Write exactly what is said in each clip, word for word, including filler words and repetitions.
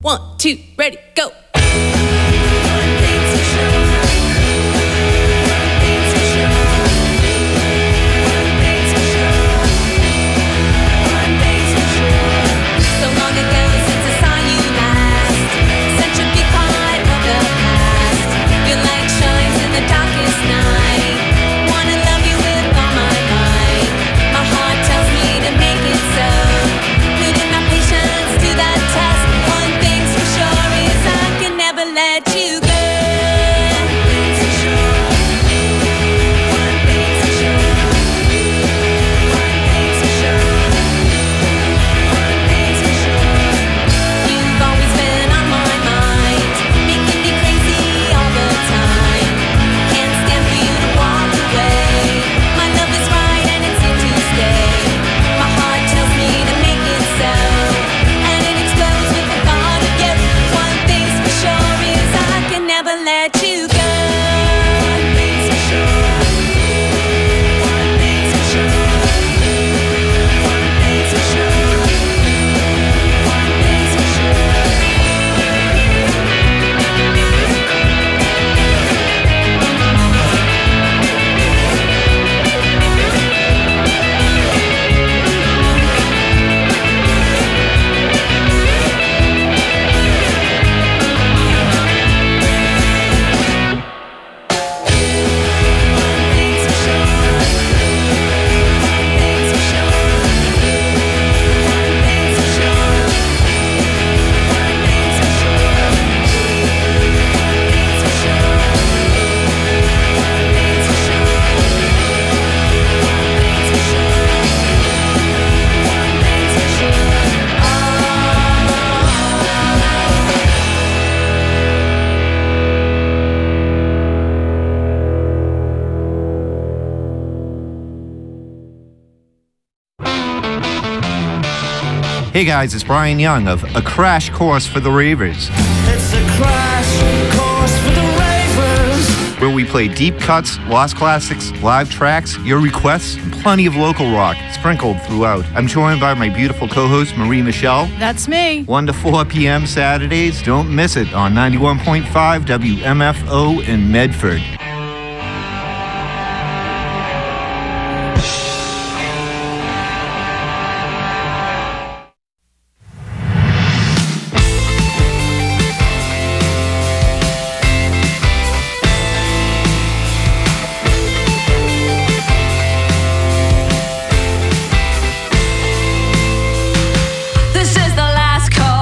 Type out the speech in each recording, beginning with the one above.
One, two, ready, go. Hey guys, it's Brian Young of A Crash Course for the Ravers. It's a crash course for the Ravers. Where we play deep cuts, lost classics, live tracks, your requests, and plenty of local rock sprinkled throughout. I'm joined by my beautiful co-host, Marie Michelle. That's me. one to four p.m. Saturdays. Don't miss it on ninety-one point five W M F O in Medford.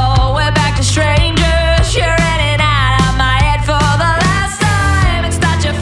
Strangers, you're in and out of my head for the last time. It's not your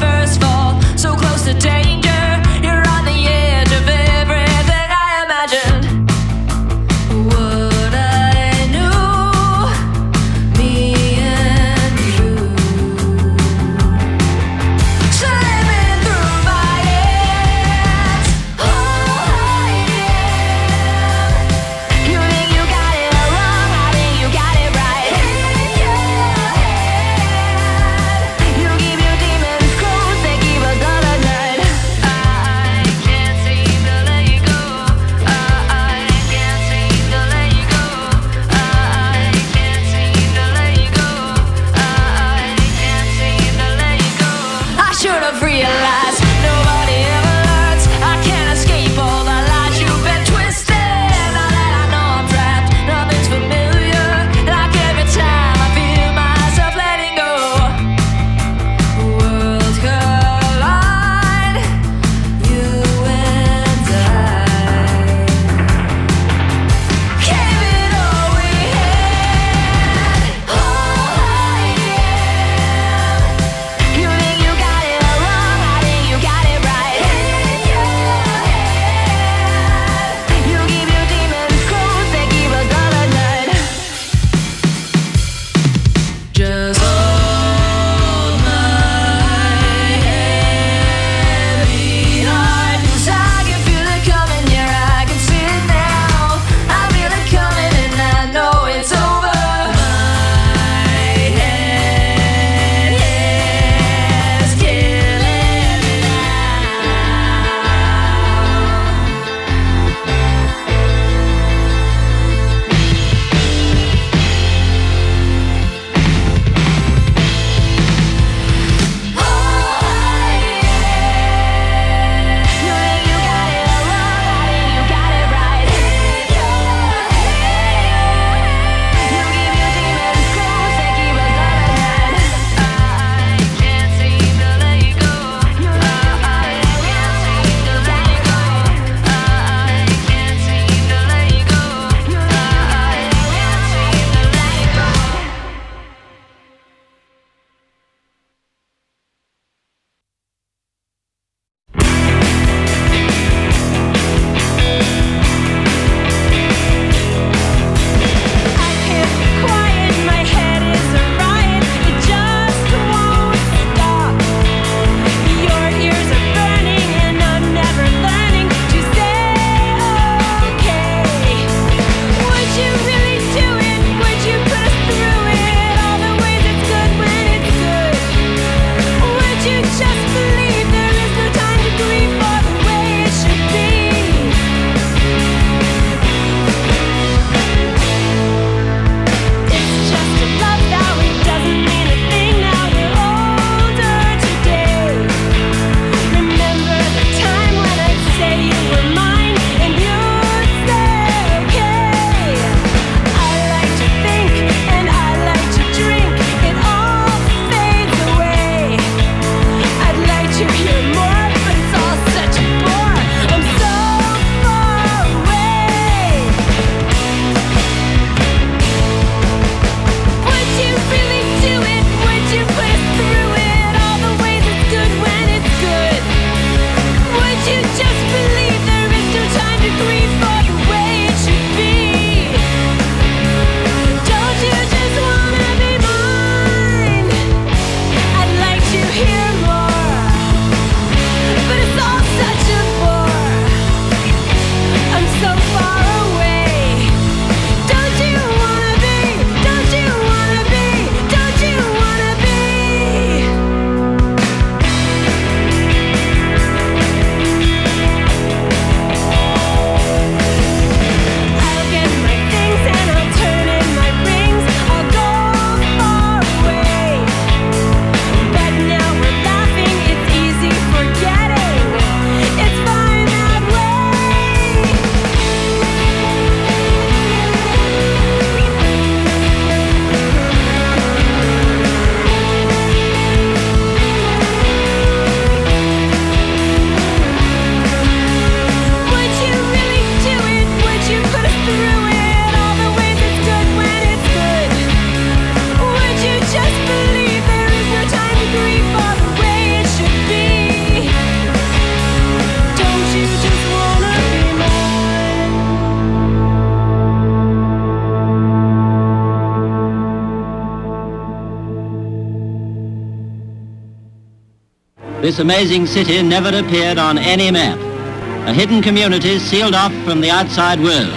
this amazing city never appeared on any map. A hidden community sealed off from the outside world.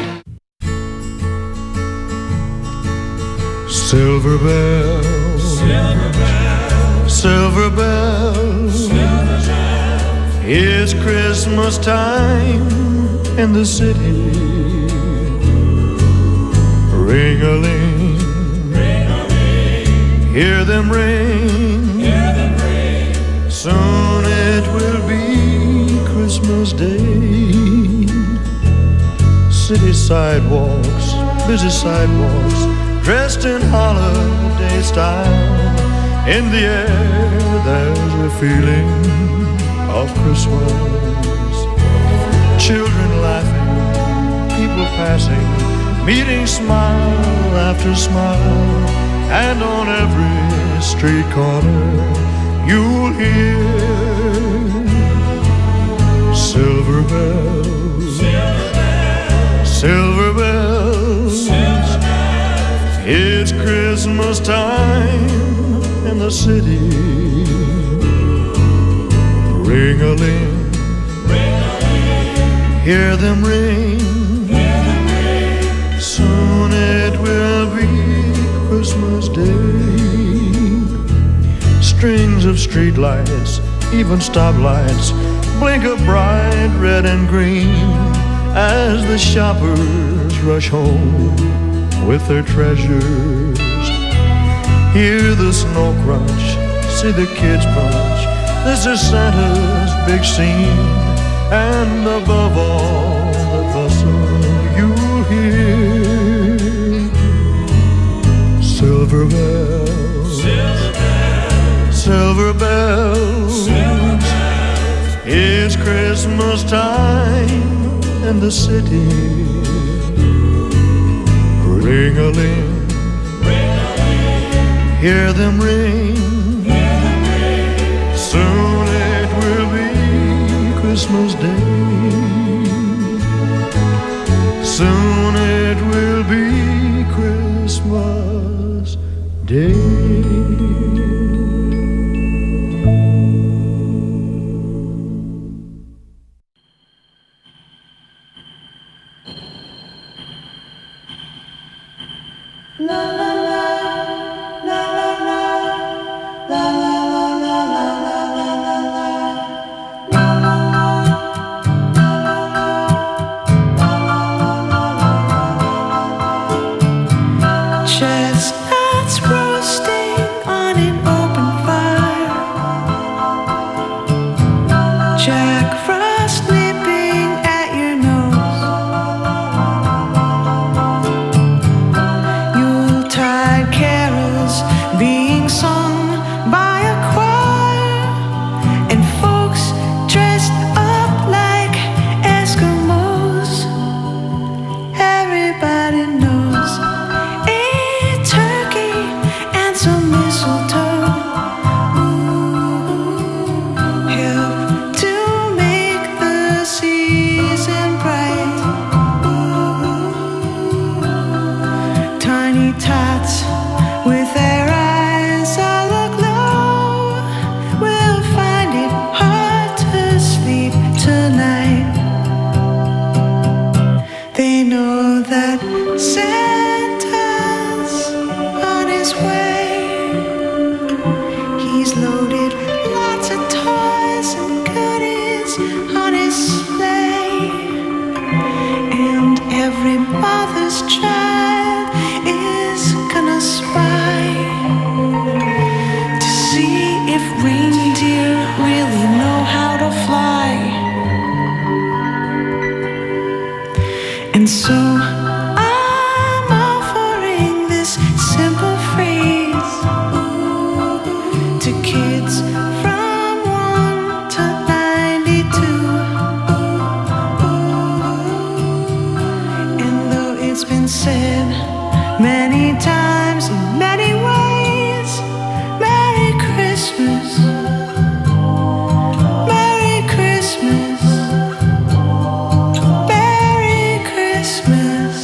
Silver bells, silver bells, silver bells, silver bells. It's Christmas time in the city. Ring-a-ling, ring-a-ling, hear them ring, hear them ring. Soon it will be Christmas Day. City sidewalks, busy sidewalks, dressed in holiday style. In the air there's a feeling of Christmas. Children laughing, people passing, meeting smile after smile. And on every street corner you'll hear silver bells, silver bells, silver bells, silver bells. It's Christmas time in the city. Ring-a-ling, ring-a-ling, hear them ring, hear them ring. Soon it will be Christmas Day. Strings of streetlights, even stoplights, blink a bright red and green as the shoppers rush home with their treasures. Hear the snow crunch, see the kids punch. This is Santa's big scene, and above all the bustle you'll hear silver bells, silver bells, silver bells, silver bells. It's Christmas time in the city. Ring-a-ling, ring-a-ling, hear them ring, hear them ring. Soon it will be Christmas Day. Soon it will be Christmas Day. Chestnuts roasting on an open fire, Jack Frost nipping at your nose, Yuletide carols being sung by a choir, and folks dressed up like Eskimos. Everybody knows some mistletoe help to make the season bright. Tiny tots with their eyes all aglow will find it hard to sleep tonight. They know that Santa's on his way. He's loaded lots of toys and goodies on his sleigh, and every mother's child is gonna spy to see if reindeer really know how to fly. And so I'm offering this simple phrase to kids from one to ninety-two. And though it's been said many times in many ways, Merry Christmas, Merry Christmas, Merry Christmas.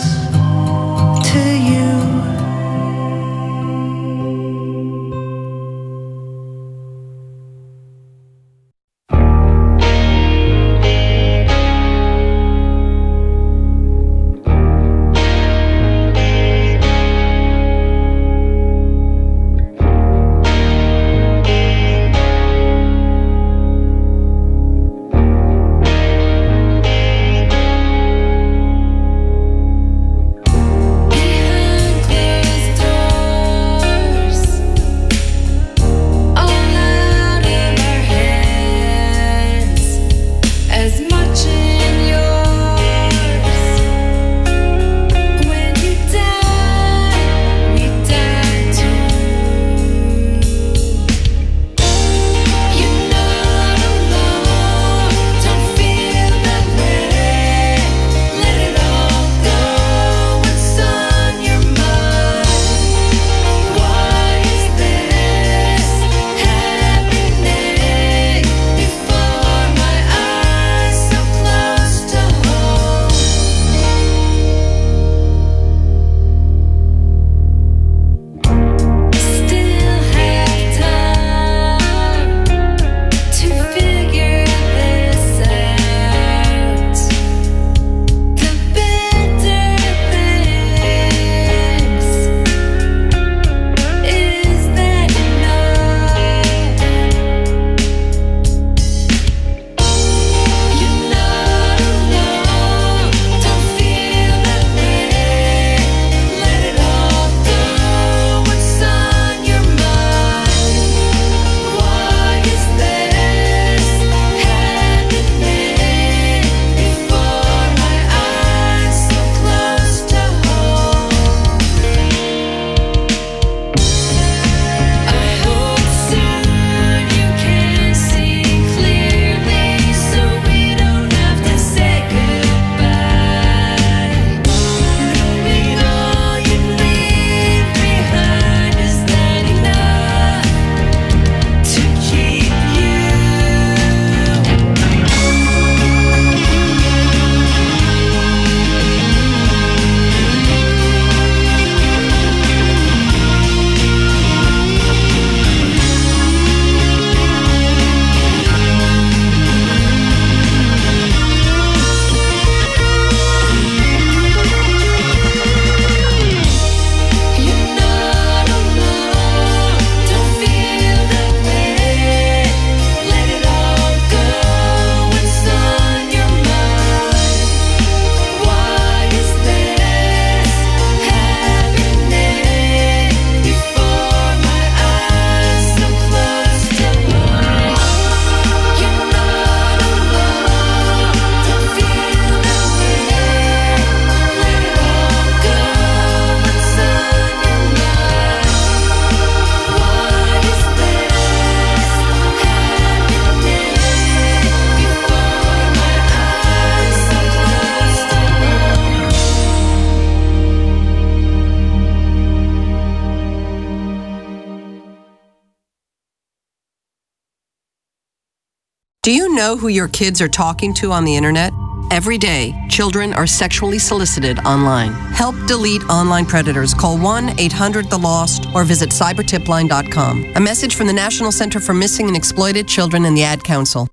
Do you know who your kids are talking to on the internet? Every day, children are sexually solicited online. Help delete online predators. Call one eight hundred the lost or visit cyber tip line dot com. A message from the National Center for Missing and Exploited Children and the Ad Council.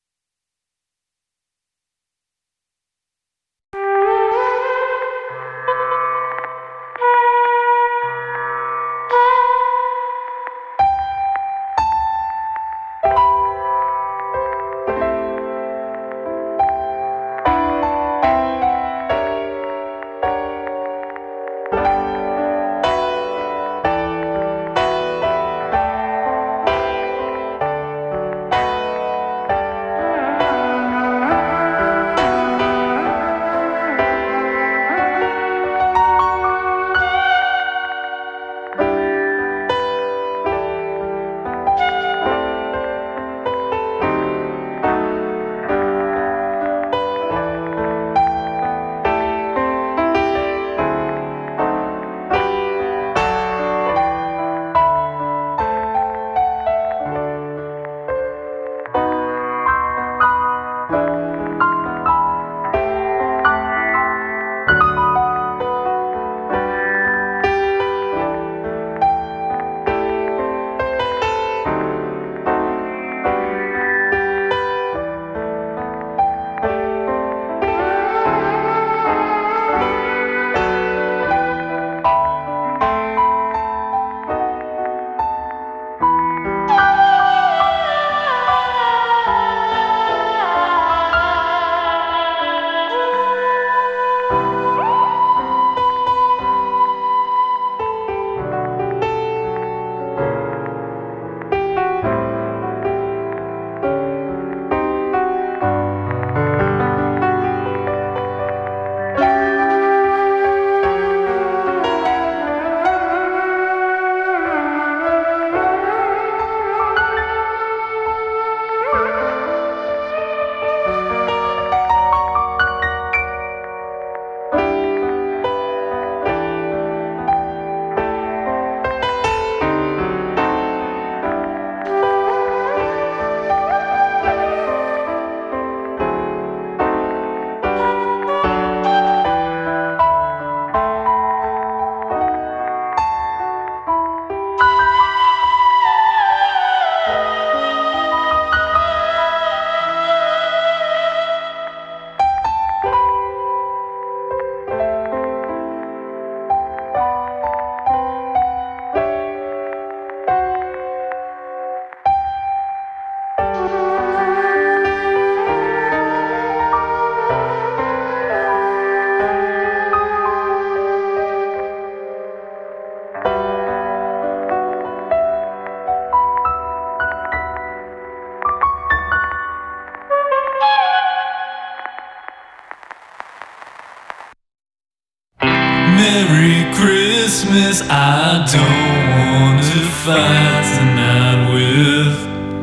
Merry Christmas, I don't want to fight tonight with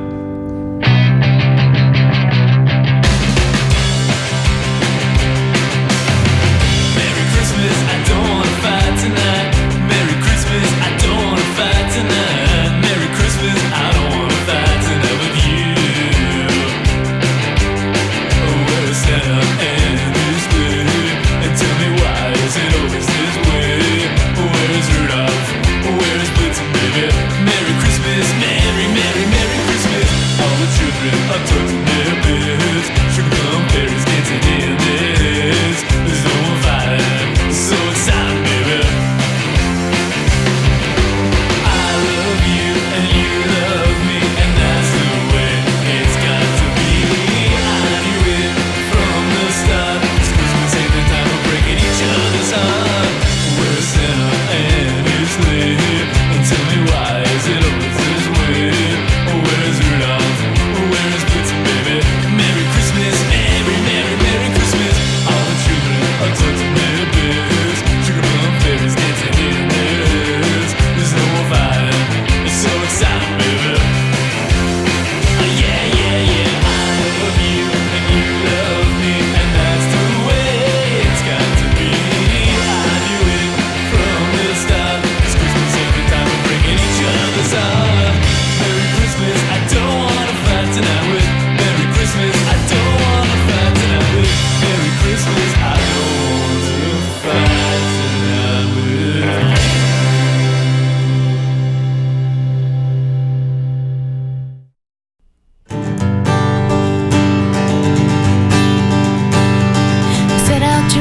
Merry Christmas, I don't want to fight tonight. Merry Christmas, I don't want to fight tonight. Merry Christmas, I don't want to fight tonight with you. Oh, where's Santa and his sleigh? And tell me, why is it always this way? Where's Rudolph? Where's Blitzen, baby? Merry Christmas,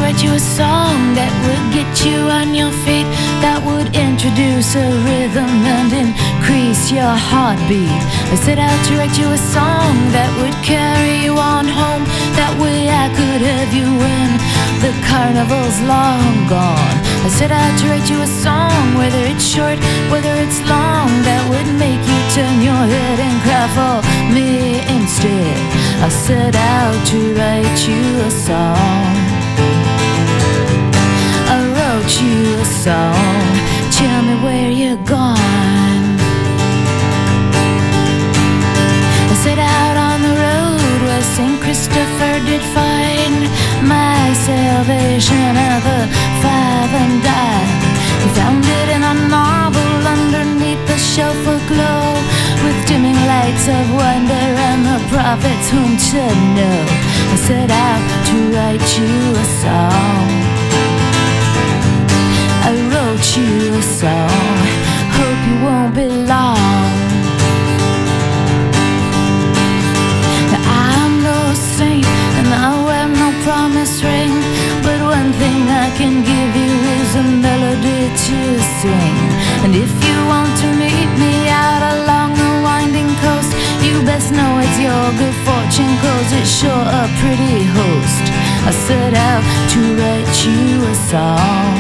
write you a song that would get you on your feet, that would introduce a rhythm and increase your heartbeat. I set out to write you a song that would carry you on home. That way I could have you when the carnival's long gone. I set out to write you a song, whether it's short, whether it's long, that would make you turn your head and cry for me instead. I set out to write you a song. I wrote you a song. Tell me where you're gone. I set out on the road where Saint Christopher did find my salvation at the five and dime. He found it in a novel underneath the shelf aglow, with dimming lights of wonder and the prophets whom to know. I set out to write you a song. I wrote you a song. Hope you won't be long. Now, I'm no saint and I wear no promise ring, but one thing I can give you is a melody to sing. And if you want to meet me out along the winding coast, you best know it's your good fortune, 'cause it's sure a pretty host. I set out to write you a song.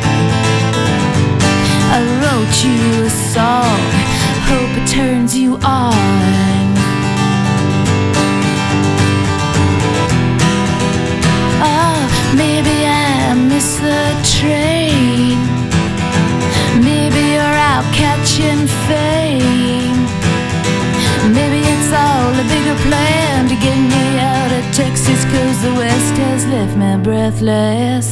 I wrote you a song. Hope it turns you on. Oh, maybe I missed the train. Maybe you're out catching fame. Maybe it's all a bigger plan to get me out of Texas, 'cause the West has left me breathless.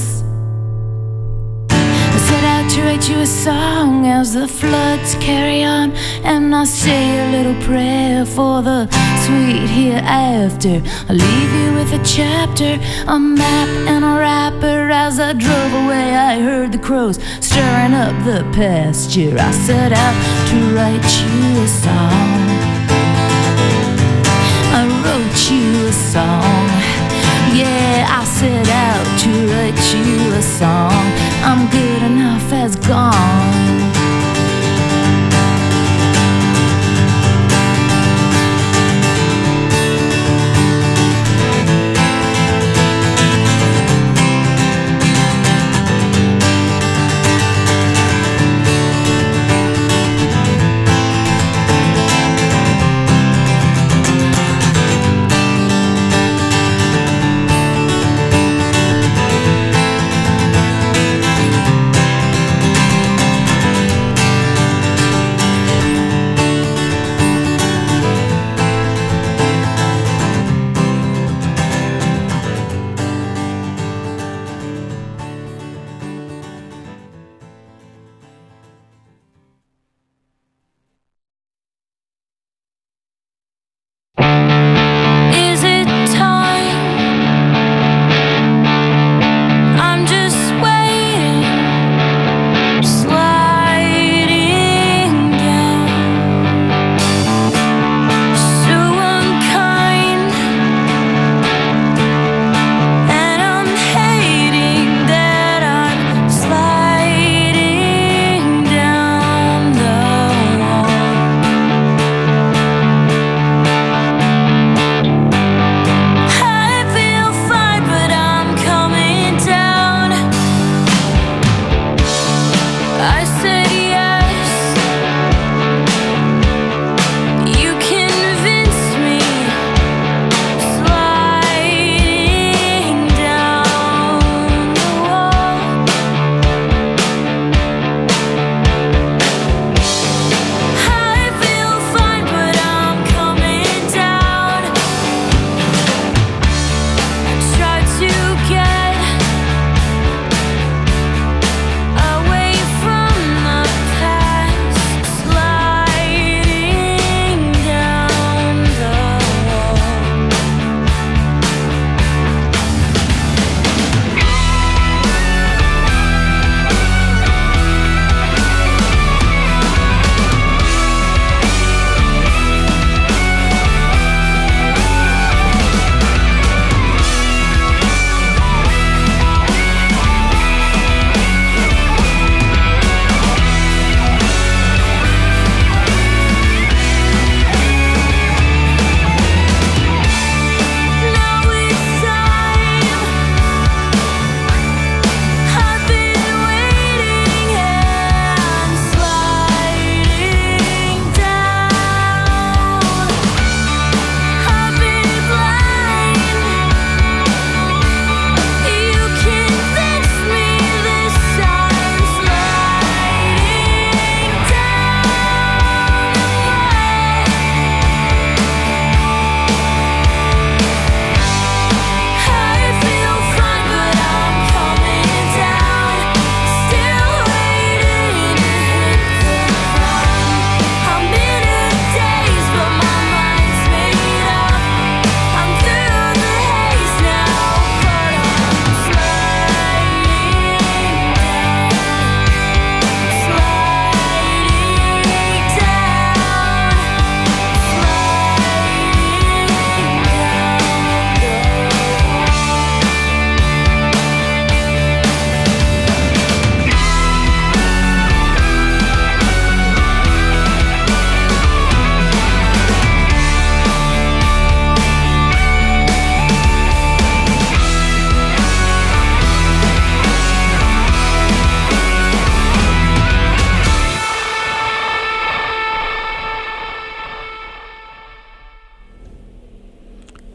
I set out to write you a song as the floods carry on, and I say a little prayer for the sweet hereafter. I leave you with a chapter, a map and a wrapper. As I drove away I heard the crows stirring up the pasture. I set out to write you a song. I wrote you a song. Yeah, I set out to write you a song. I'm good enough as gone.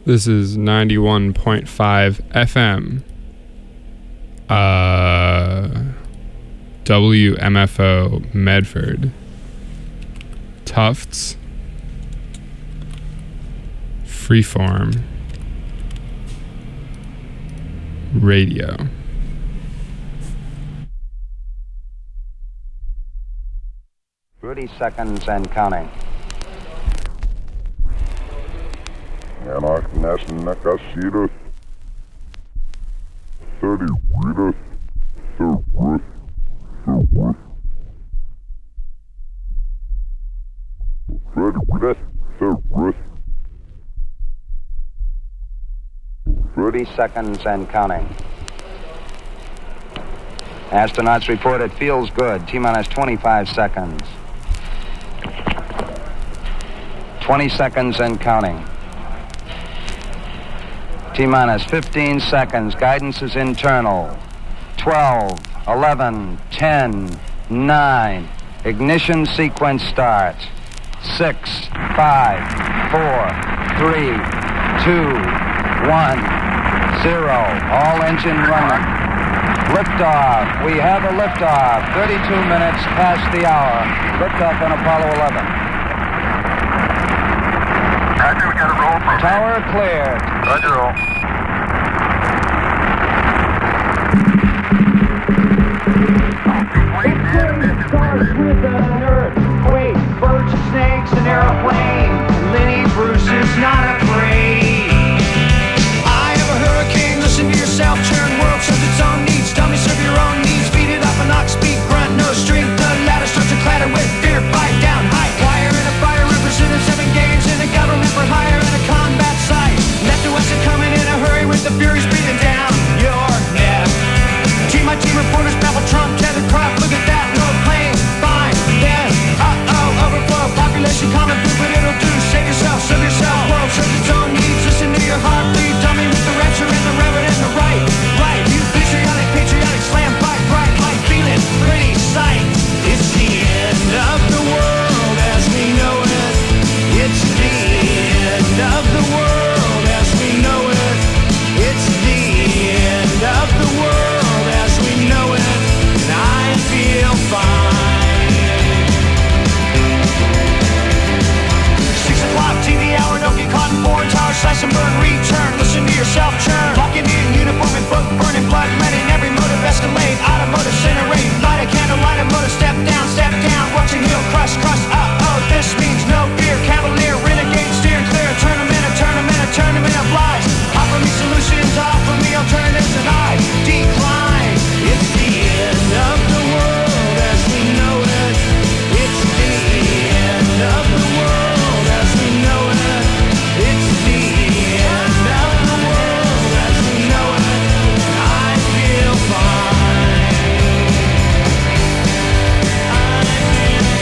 This is ninety-one point five F M. Uh, W M F O Medford. Tufts. Freeform. Radio. thirty seconds and counting. Anarch Nakashira. thirty Rita. Third Third Ready Rita. Third thirty seconds and counting. Astronauts report it feels good. T-minus twenty-five seconds. twenty seconds and counting. T-minus fifteen seconds. Guidance is internal. twelve, eleven, ten, nine. Ignition sequence starts. six, five, four, three, two, one, zero. All engine running. Liftoff. We have a liftoff. thirty-two minutes past the hour. Liftoff on Apollo eleven. Roger, we got a roll from Tower cleared. Roger, roll. Starts with an earthquake, birds and snakes, an airplane. Lenny Bruce is not afraid. I have a hurricane, listen to yourself, churn world serves its own needs. Dummy, serve your own needs, beat it up an ox, speed, grunt, no strength. The ladder starts to clatter with fear, fight down, high wire in a fire, representing seven games in a government for hire in a combat site. Left to west and coming in a hurry with the furies breathing down your neck. Team my team reporters babble Trump, tethered crop, look at that, no plane, fine, then, uh-oh, overflow, population common food, but it'll do, save yourself, serve yourself, world serves its own needs, listen to your heartbeat, dummy with the rapture and the reverend and the right, right, you patriotic, patriotic, slam, fight, bright, light, feeling, pretty sight, it's the end of the world as we know it, it's the end of the world as we know it, it's the end of the world as we know it, and I feel fine. Six o'clock T V hour, don't get caught in foreign tower, slice and burn, return, listen to yourself churn, locking in uniform and book, burning blood, letting every motive escalate, automotive incinerate, light a candle, light a motor, step down, step down, watching heel crush, crush, uh-oh, this means no fear, cavalier, renegade, steer clear, tournament, a tournament, a tournament of lies, offer me solutions, offer me alternatives, and I decline, it's the end of the world as we know it, it's the end of the world as we know it, it's the end of the world as we know it, and I feel fine, I feel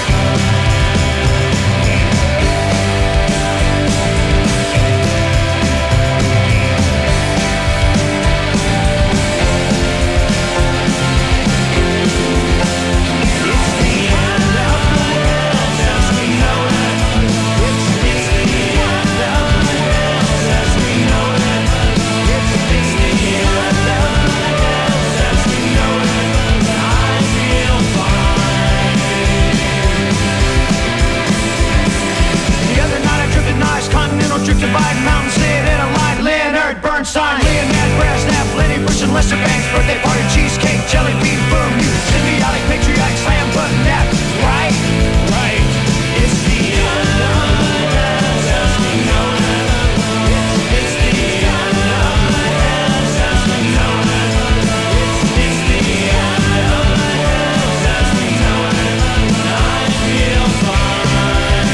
the other night I tripped at nice continental drift divide mountain sit in a line Leonard Bernstein Leonard Brasnap Lenny Bruce and Lester Banks birthday party cheesecake jelly bean boom you symbiotic patriotic slam button that right right it's the end of the world as we know it it's the end of the world as we know it it's the end of the world as we know it and I feel fine.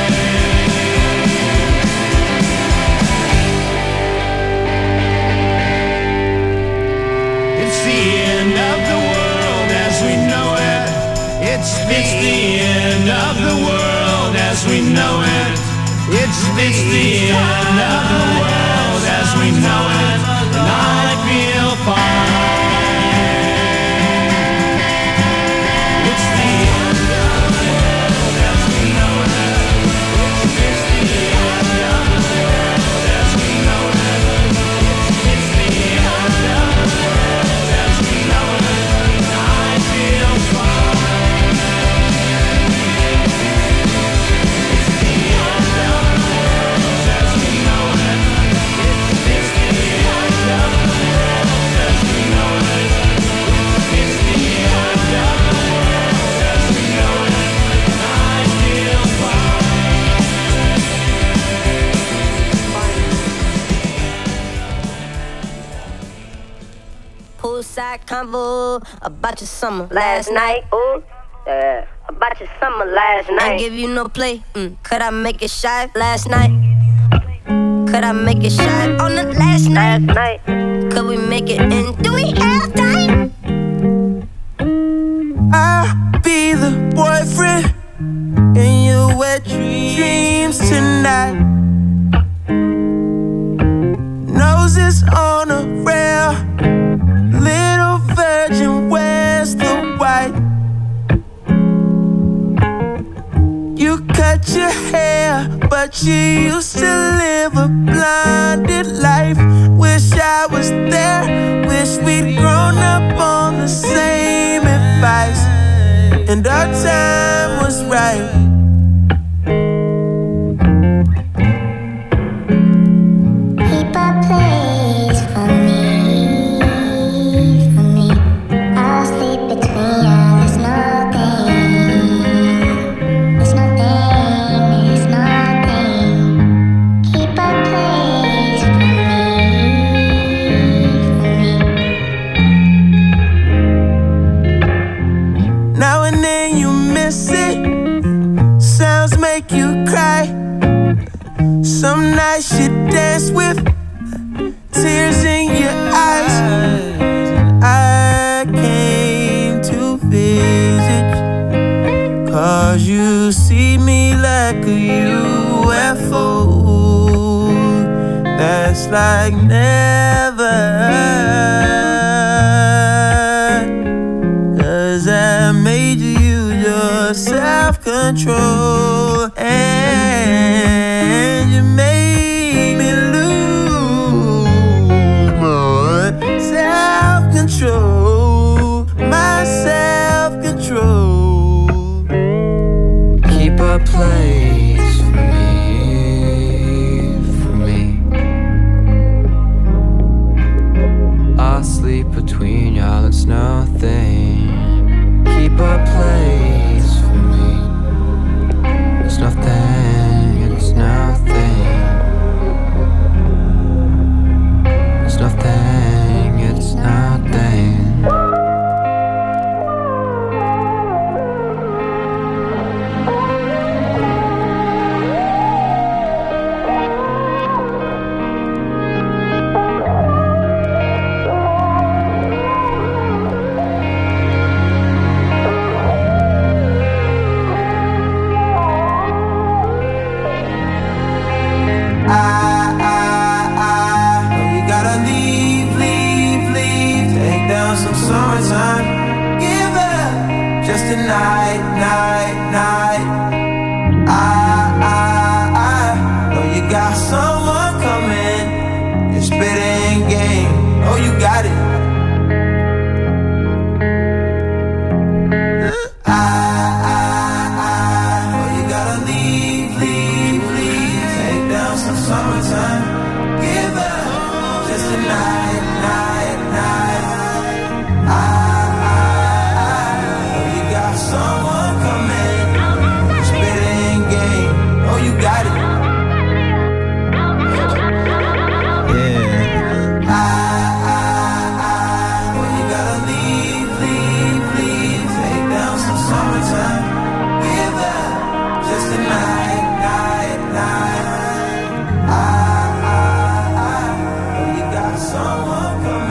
It's the end of the world as we know it. It's the, it's the end of the world as we know it. It's the, it's the end of the world as we know it. And I feel fine. It's the end of the world as we know it. It's the end of the world as we know it. poolside convo about your summer last night. Ooh, yeah. About your summer last night. I give you no play. Mm. Could I make it shy last night? Could I make it shy on the last night? Last night. Could we make it in? Do we have time? I'll be the boyfriend in your wet dreams tonight. Noses on a rail, little virgin wears the white. You cut your hair, but you used to live a blinded life. Wish I was there, wish we'd grown up on the same advice, and our time was right. Keep a place for me, for me. I'll sleep between you, there's nothing, there's nothing, there's nothing. Keep a place for me, for me. Now and then you miss it, sounds make you cry. Some nights you dance with tears in your eyes. I came to visit you, cause you see me like a U F O. That's like never, cause I made you use your self-control, and you made me lose my self-control, my self-control. Keep a place for me, for me. I'll sleep between y'all, it's nothing. Keep a place for me. It's nothing, it's nothing. It's nothing, it's nothing. Summertime, give up just a night, night, night. I, I, I know you got someone coming. You're spitting game. Oh, you got it. I, I, I know you gotta leave, leave, leave. Take down some summertime. Give up just a night, night, night. I, I, I know you got someone coming. Spitting game. Oh, you got it. Yeah. I, I, I know you gotta leave, leave, leave. Take down some summertime. Give up just a night, night, night. I, I, I know you got someone coming.